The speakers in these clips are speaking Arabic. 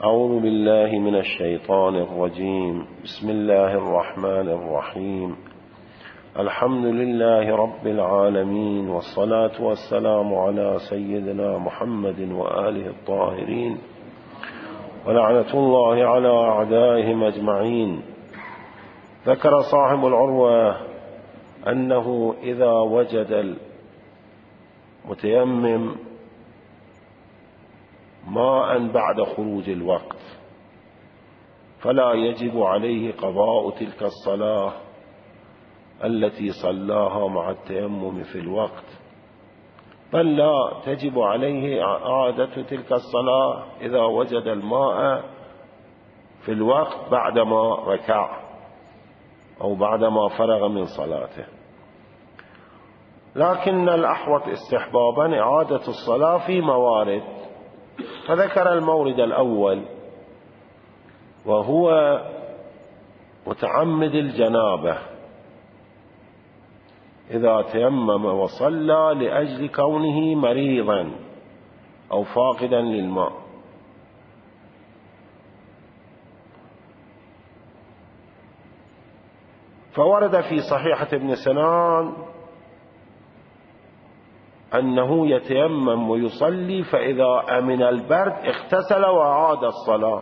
أعوذ بالله من الشيطان الرجيم. بسم الله الرحمن الرحيم. الحمد لله رب العالمين، والصلاة والسلام على سيدنا محمد وآله الطاهرين، ولعنة الله على أعدائهم أجمعين. ذكر صاحب العروة أنه إذا وجد المتيمم ماء بعد خروج الوقت فلا يجب عليه قضاء تلك الصلاة التي صلاها مع التيمم في الوقت، بل لا تجب عليه إعادة تلك الصلاة إذا وجد الماء في الوقت بعدما ركع أو بعدما فرغ من صلاته. لكن الأحوط استحبابا إعادة الصلاة في موارد، فذكر المورد الأول وهو متعمد الجنابة إذا تيمم وصلى لأجل كونه مريضا أو فاقدا للماء. فورد في صحيحة ابن سنان أنه يتيمم ويصلي، فإذا أمن البرد اغتسل وأعاد الصلاة.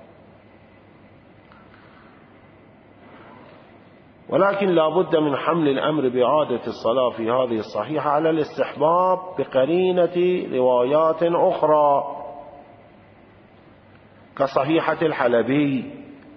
ولكن لا بد من حمل الأمر بإعادة الصلاة في هذه الصحيحة على الاستحباب بقرينة روايات أخرى كصحيحة الحلبي: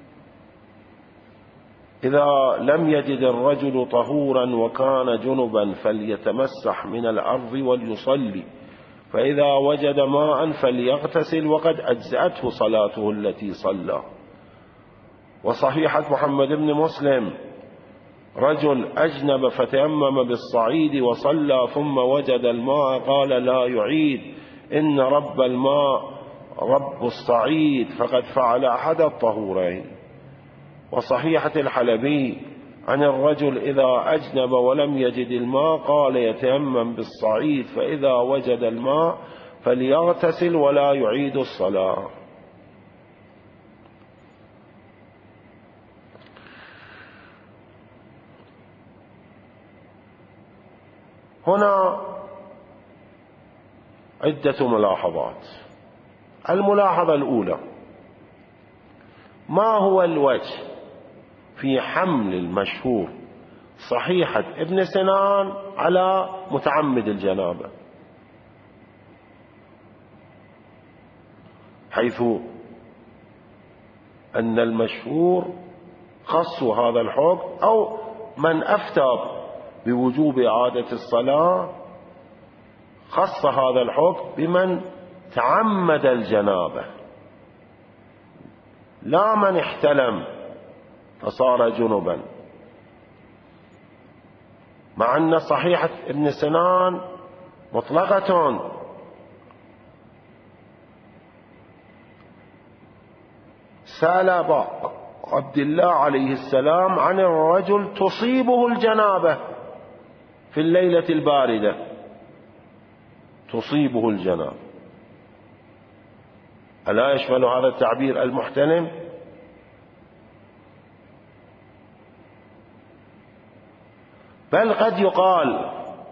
إذا لم يجد الرجل طهورا وكان جنبا فليتمسح من الأرض وليصلي، فإذا وجد ماء فليغتسل وقد أجزأته صلاته التي صلى. وصحيحة محمد بن مسلم: رجل أجنب فتيمم بالصعيد وصلى ثم وجد الماء قال لا يعيد، إن رب الماء رب الصعيد فقد فعل أحد الطهورين. وصحيحة الحلبي عن الرجل إذا أجنب ولم يجد الماء قال يتيمم بالصعيد، فإذا وجد الماء فليغتسل ولا يعيد الصلاة. هنا عدة ملاحظات. الملاحظة الأولى: ما هو الوجه في حمل المشهور صحيحة ابن سنان على متعمد الجنابة، حيث أن المشهور خص هذا الحكم، أو من أفتى بوجوب إعادة الصلاة خص هذا الحكم بمن تعمد الجنابة، لا من احتلم فصار جنبا، مع أن صحيحة ابن سنان مطلقة. سأل عبد الله عليه السلام عن الرجل تصيبه الجنابة في الليلة الباردة، تصيبه الجنابة، ألا يشمل هذا التعبير المحتلم؟ بل قد يقال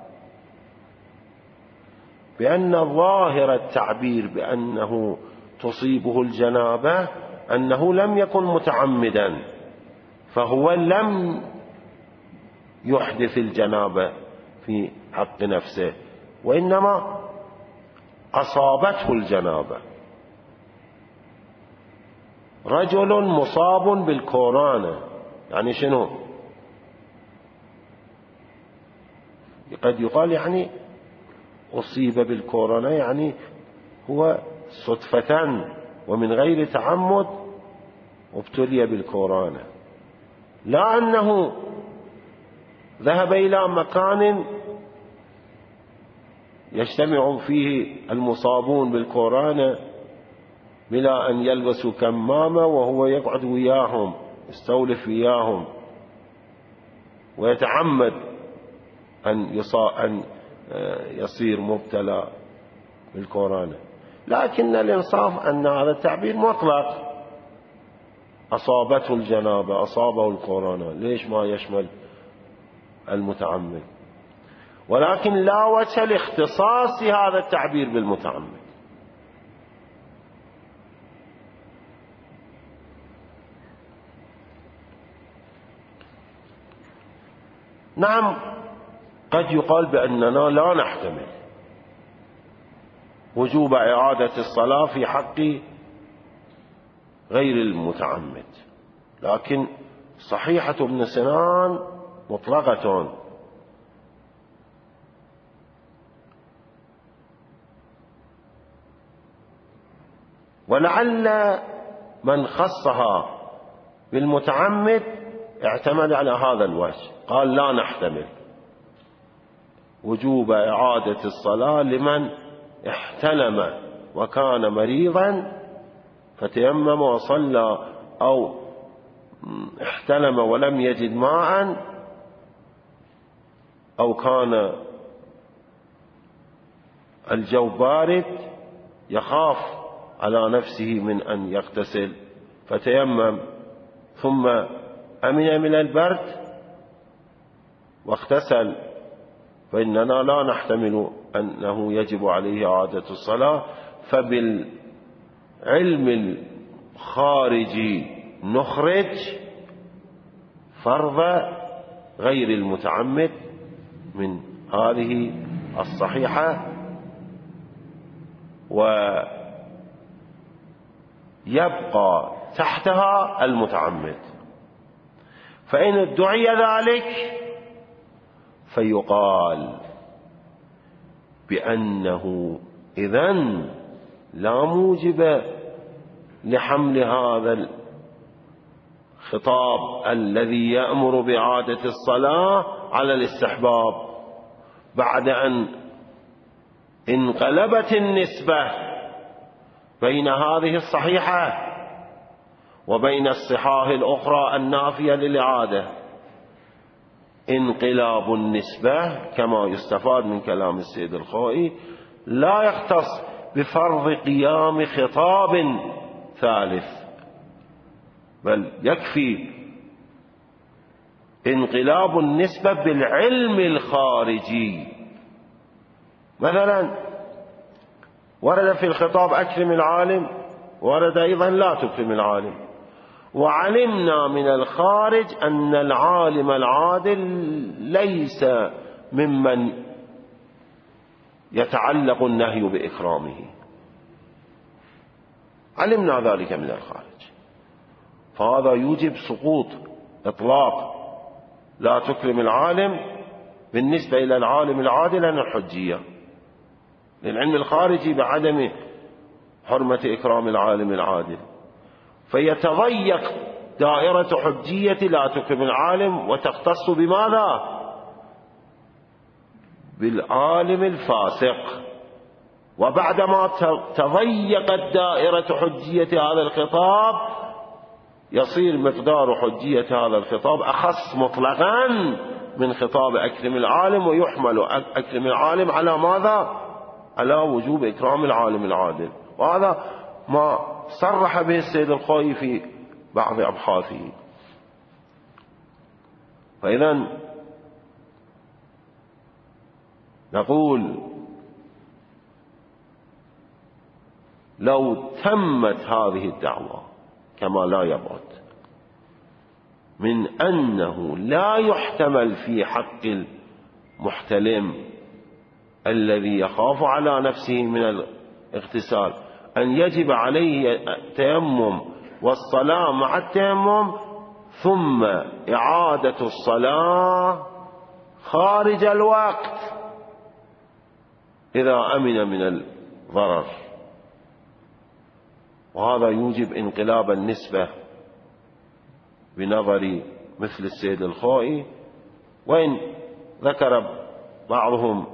بأن ظاهر التعبير بأنه تصيبه الجنابة أنه لم يكن متعمدا، فهو لم يحدث الجنابة في حق نفسه، وإنما أصابته الجنابة. رجل مصاب بالكورونا، يعني شنو؟ قد يقال يعني أصيب بالكورونا يعني هو صدفة ومن غير تعمد ابتلي بالكورونا، لا أنه ذهب إلى مكان يجتمع فيه المصابون بالكورونا بلا أن يلبسوا كمامة وهو يقعد وياهم يستولف وياهم ويتعمد أن يصير مبتلى بالكورونا. لكن الإنصاف أن هذا التعبير مطلق، أصابته الجنابة، أصابه الكورونا، ليش ما يشمل المتعمد؟ ولكن لا وجه لاختصاص هذا التعبير بالمتعمد. نعم، قد يقال بأننا لا نحتمل وجوب إعادة الصلاة في حق غير المتعمد، لكن صحيحة ابن سنان مطلقة، ولعل من خصها بالمتعمد اعتمد على هذا الوجه، قال لا نحتمل وجوب إعادة الصلاة لمن احتلم وكان مريضا فتيمم وصلى، أو احتلم ولم يجد ماء، أو كان الجو بارد يخاف على نفسه من أن يغتسل فتيمم ثم أمن من البرد واغتسل، فإننا لا نحتمل أنه يجب عليه إعادة الصلاة. فبالعلم الخارجي نخرج فرض غير المتعمد من هذه الصحيحة، ويبقى تحتها المتعمد. فإن ادعي ذلك فيقال بأنه إذن لا موجب لحمل هذا الخطاب الذي يأمر بإعادة الصلاة على الاستحباب، بعد أن انقلبت النسبة بين هذه الصحيحة وبين الصحاح الأخرى النافية للإعادة. انقلاب النسبة كما يستفاد من كلام السيد الخوئي لا يختص بفرض قيام خطاب ثالث، بل يكفي انقلاب النسبة بالعلم الخارجي. مثلا ورد في الخطاب أكرم العالم، ورد أيضا لا تكرم العالم، وعلمنا من الخارج أن العالم العادل ليس ممن يتعلق النهي بإكرامه، علمنا ذلك من الخارج، فهذا يوجب سقوط إطلاق لا تكرم العالم بالنسبة إلى العالم العادل عن الحجية، للعلم الخارجي بعدم حرمة إكرام العالم العادل، فيتضيق دائرة حجية لا تكرم العالم وتختص بماذا؟ بالعالم الفاسق. وبعدما تضيقت دائرة حجية هذا الخطاب يصير مقدار حجية هذا الخطاب أخص مطلقا من خطاب أكرم العالم، ويحمل أكرم العالم على ماذا؟ على وجوب إكرام العالم العادل. وهذا ما صرح به السيد الخوئي في بعض أبحاثه. فإذا نقول لو تمت هذه الدعوة كما لا يبعد من أنه لا يحتمل في حق المحتلم الذي يخاف على نفسه من الاغتسال أن يجب عليه التيمم والصلاة مع التيمم ثم إعادة الصلاة خارج الوقت إذا أمن من الضرر، وهذا يوجب انقلاب النسبة بنظر مثل السيد الخوئي. وإن ذكر بعضهم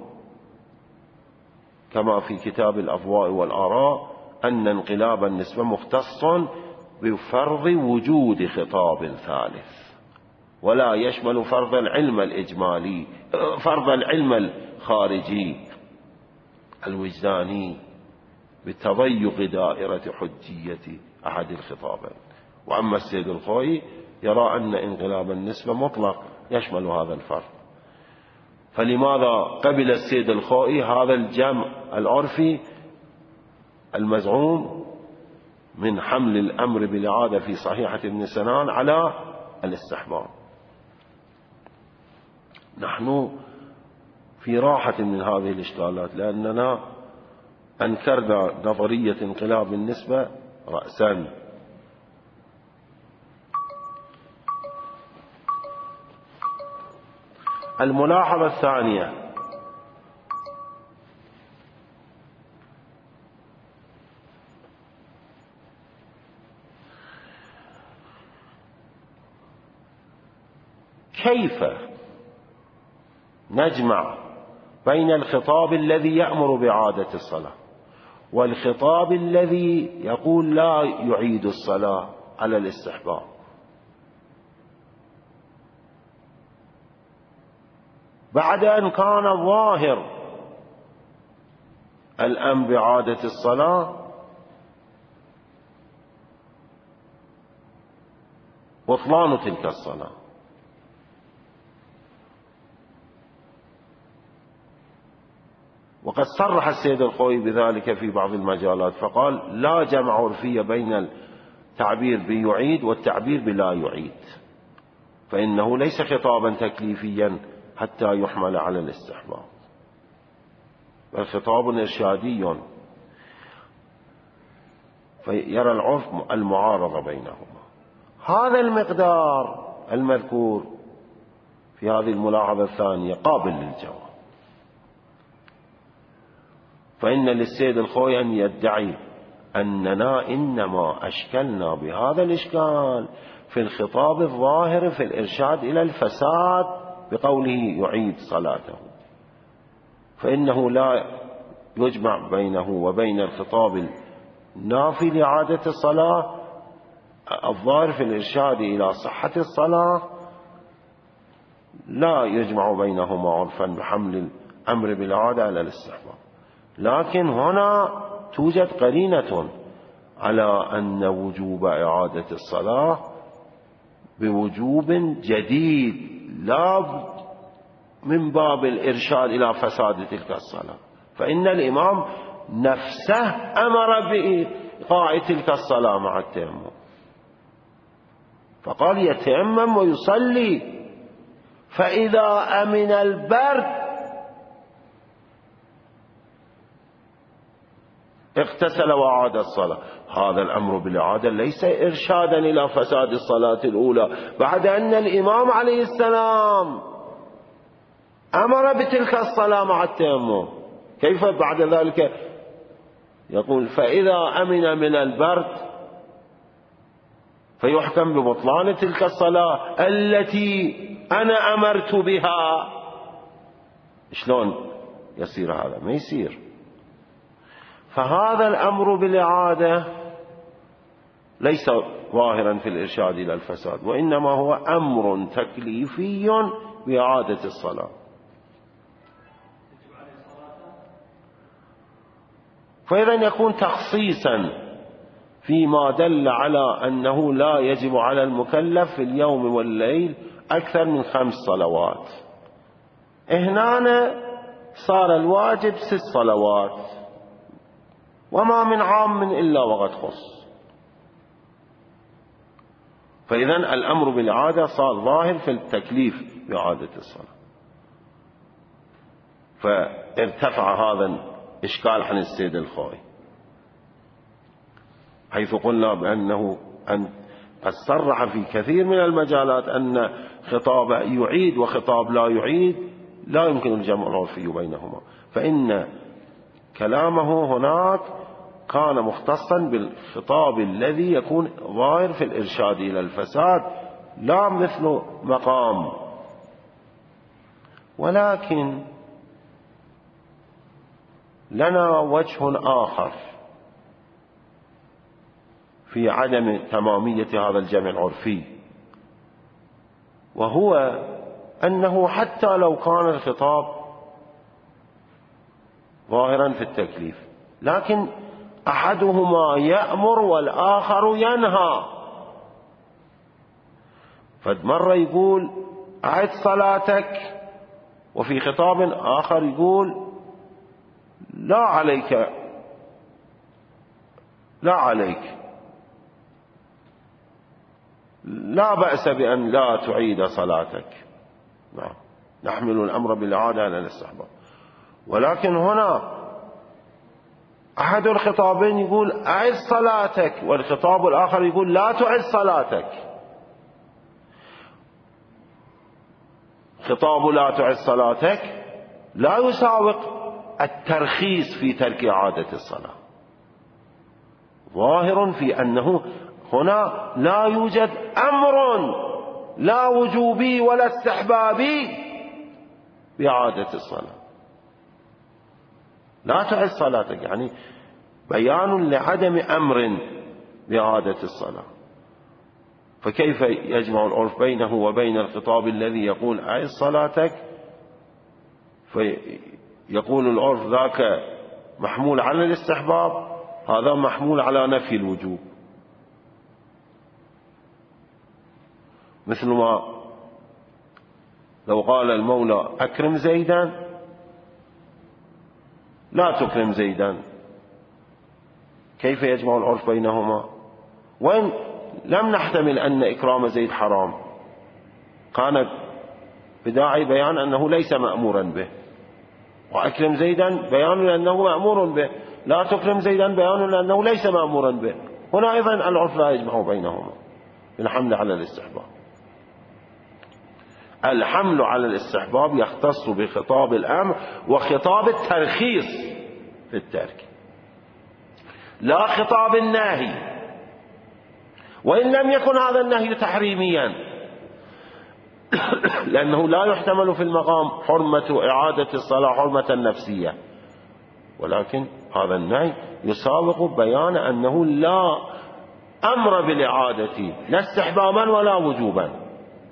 كما في كتاب الأفواء والآراء أن انقلاب النسبة مختص بفرض وجود خطاب ثالث، ولا يشمل فرض العلم الإجمالي، فرض العلم الخارجي الوجداني بتضيق دائرة حجية أحد الخطابين. وأما السيد الخوئي يرى أن انقلاب النسبة مطلق يشمل هذا الفرق. فلماذا قبل السيد الخوئي هذا الجمع العرفي المزعوم من حمل الأمر بالإعادة في صحيحة ابن سنان على الاستحباب؟ نحن في راحة من هذه الإشكالات، لأننا أنكرنا نظرية انقلاب النسبة رأسا. الملاحظة الثانية: كيف نجمع بين الخطاب الذي يأمر بإعادة الصلاة والخطاب الذي يقول لا يعيد الصلاة على الاستحباب؟ بعد أن كان الظاهر الأمر بإعادة الصلاة بطلان تلك الصلاة. وقد صرح السيد الخوئي بذلك في بعض المجالات، فقال: لا جمع عرفية بين التعبير بيعيد والتعبير بلا يعيد، فإنه ليس خطابا تكليفيا حتى يحمل على الاستحباب، بل خطاب إرشادي، فيرى العرف المعارضة بينهما. هذا المقدار المذكور في هذه الملاحظة الثانية قابل للجواب، فإن للسيد الخوئي أن يدعي أننا إنما أشكلنا بهذا الإشكال في الخطاب الظاهر في الإرشاد إلى الفساد بقوله يعيد صلاته، فإنه لا يجمع بينه وبين الخطاب النافي لإعادة الصلاة الظاهر في الإرشاد إلى صحة الصلاة، لا يجمع بينهما عرفا بحمل الأمر بالإعادة على الاستحباب. لكن هنا توجد قرينة على أن وجوب إعادة الصلاة بوجوب جديد، لا من باب الإرشاد إلى فساد تلك الصلاة، فإن الإمام نفسه أمر بإيقاع تلك الصلاة مع التيمم، فقال: يتيمم ويصلي، فإذا أمن البرد اغتسل وأعاد الصلاة. هذا الأمر بالإعادة ليس إرشادا إلى فساد الصلاة الأولى، بعد أن الإمام عليه السلام أمر بتلك الصلاة مع التيمم. كيف بعد ذلك يقول: فإذا أمن من البرد فيحكم ببطلان تلك الصلاة التي أنا أمرت بها؟ شلون يصير هذا؟ ما يصير. فهذا الأمر بالإعادة ليس ظاهرا في الإرشاد إلى الفساد، وإنما هو أمر تكليفي بإعادة الصلاة. فإذا يكون تخصيصا فيما دل على أنه لا يجب على المكلف في اليوم والليل أكثر من 5 صلوات. هنا صار الواجب 6 صلوات، وما من عام إلا وقد خص. فإذا الأمر بالإعادة صار ظاهر في التكليف بإعادة الصلاة، فارتفع هذا الإشكال عن السيد الخوئي، حيث قلنا بأنه قد صرح في كثير من المجالات أن خطاب يعيد وخطاب لا يعيد لا يمكن الجمع العرفي بينهما، فإن كلامه هناك كان مختصا بالخطاب الذي يكون ظاهر في الإرشاد إلى الفساد، لا مثل مقام. ولكن لنا وجه آخر في عدم تمامية هذا الجمع العرفي، وهو أنه حتى لو كان الخطاب ظاهرا في التكليف، لكن أحدهما يأمر والآخر ينهى. فمرة يقول أعد صلاتك، وفي خطاب آخر يقول لا عليك، لا عليك، لا بأس بأن لا تعيد صلاتك. نعم، نحمل الأمر بالإعادة على الاستحباب. ولكن هنا أحد الخطابين يقول أعد صلاتك، والخطاب الآخر يقول لا تعد صلاتك. خطاب لا تعد صلاتك لا يساوق الترخيص في ترك إعادة الصلاة، ظاهر في أنه هنا لا يوجد أمر لا وجوبي ولا استحبابي بإعادة الصلاة. لا تعد صلاتك يعني بيان لعدم أمر بإعادة الصلاة، فكيف يجمع العرف بينه وبين الخطاب الذي يقول أعد صلاتك؟ فيقول العرف ذاك محمول على الاستحباب، هذا محمول على نفي الوجوب. مثل ما لو قال المولى أكرم زيدا لا تكرم زيدا، كيف يجمع العرف بينهما؟ وإن لم نحتمل أن إكرام زيد حرام، كان بداعي بيان أنه ليس مأمورا به، وأكرم زيدا بيان لأنه مأمور به، لا تكرم زيدا بيان لأنه ليس مأمورا به. هنا أيضا العرف لا يجمع بينهما بالحمل على الاستحباب. الحمل على الاستحباب يختص بخطاب الأمر وخطاب الترخيص في الترك، لا خطاب النهي، وإن لم يكن هذا النهي تحريميا، لأنه لا يحتمل في المقام حرمة إعادة الصلاة حرمة نفسية، ولكن هذا النهي يسابق بيان أنه لا أمر بالإعادة لا استحبابا ولا وجوبا.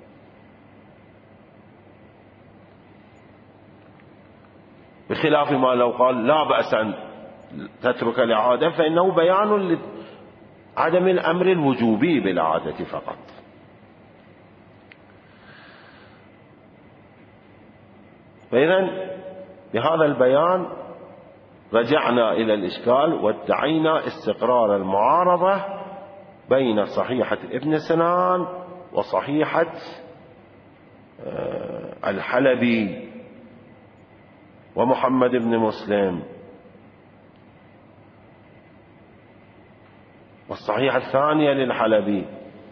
بخلاف ما لو قال لا بأس أن تترك الإعادة، فإنه بيان لعدم الأمر الوجوبي بالإعادة فقط. فإذا بهذا البيان رجعنا إلى الإشكال وادعينا استقرار المعارضة بين صحيحة ابن سنان وصحيحة الحلبي ومحمد بن مسلم. والصحيحة الثانية للحلبي.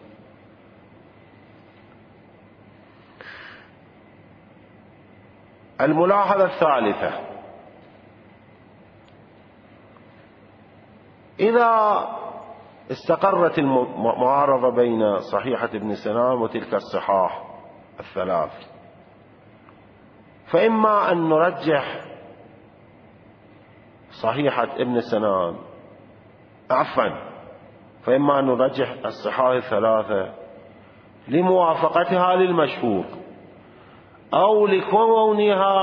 الملاحظة الثالثة: إذا استقرت المعارضة بين صحيحة ابن سنان وتلك الصحاح الثلاث، فإما أن نرجح صحيحة ابن سنان، فإما أن نرجح الصحاح الثلاثة لموافقتها للمشهور، أو لكونها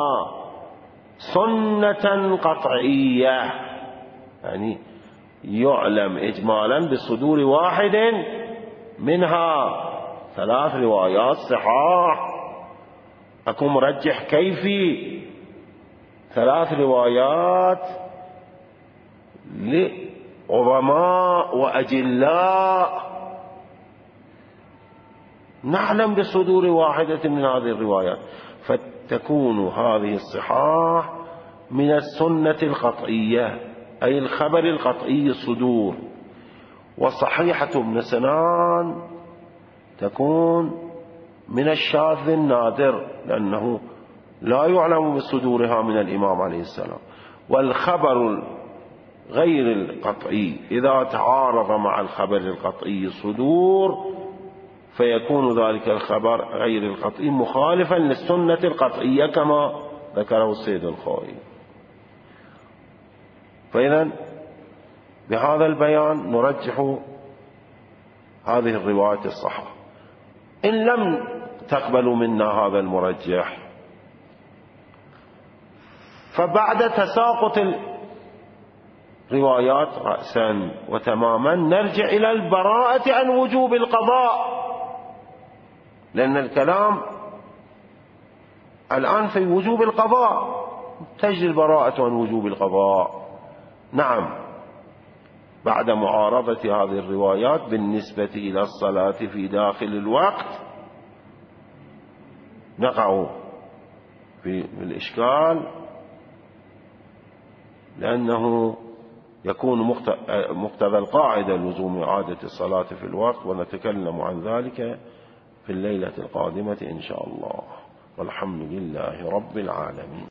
سنة قطعية، يعني يعلم إجمالا بصدور واحد منها 3 روايات صحاح. أكون مرجح كيفي 3 روايات لعظماء وأجلاء نعلم بصدور واحدة من هذه الروايات، فتكون هذه الصحاح من السنة القطعية، أي الخبر القطعي الصدور. وصحيحة ابن سنان تكون من الشاذ النادر، لأنه لا يعلم بصدورها من الإمام عليه السلام. والخبر غير القطعي إذا تعارض مع الخبر القطعي صدور، فيكون ذلك الخبر غير القطعي مخالفا للسنة القطعية كما ذكره السيد الخوئي. فإذا بهذا البيان نرجح هذه الرواية الصحيحة. إن لم تقبلوا منا هذا المرجح، فبعد تساقط روايات رأسا وتماما نرجع إلى البراءة عن وجوب القضاء، لأن الكلام الآن في وجوب القضاء، تجري البراءة عن وجوب القضاء. نعم، بعد معارضة هذه الروايات بالنسبة إلى الصلاة في داخل الوقت نقع في الإشكال، لأنه يكون مقتضى القاعدة لزوم إعادة الصلاة في الوقت، ونتكلم عن ذلك في الليلة القادمة إن شاء الله، والحمد لله رب العالمين.